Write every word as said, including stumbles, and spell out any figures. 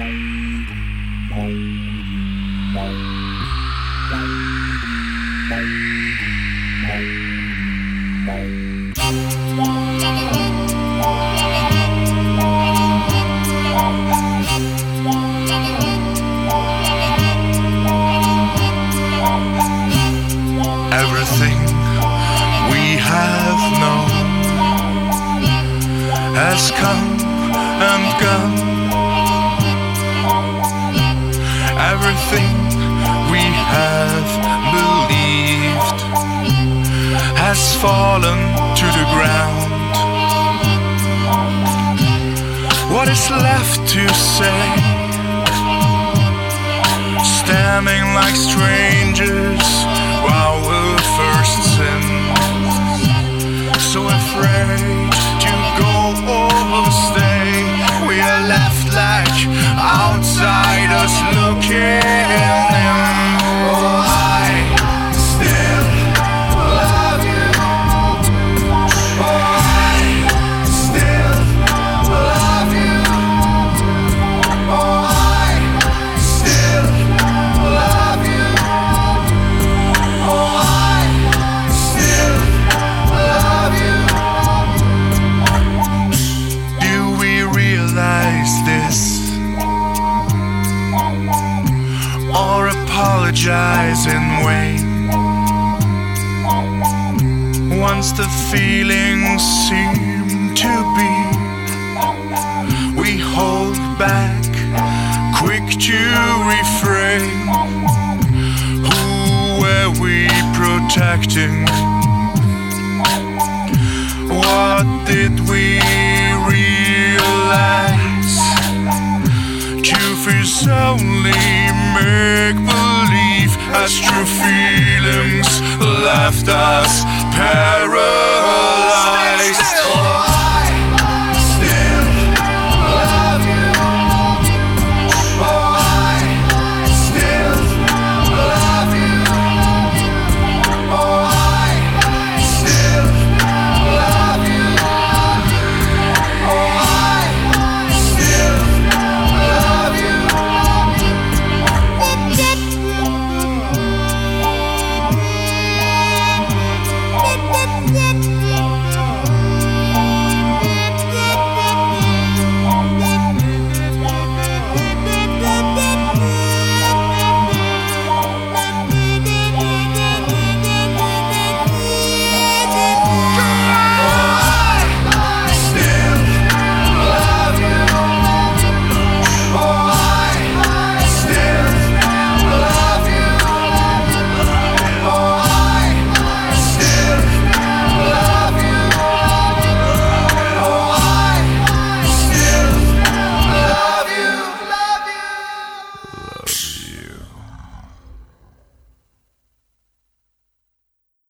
Everything we have known has come and gone. Everything we have believed has fallen to the ground. What is left to say? Standing like strangers while we'll first sin, so afraid to go or stay. We are left like outsiders looking in. Oh, I still love you. Oh, I still love you. Oh, I still love you. Oh, I still love you. Do we realize this, or apologize in vain? Once the feelings seem to be, we hold back, quick to refrain. Who were we protecting? What did we realize? Truth is only make-believe, as true feelings left us paralyzed.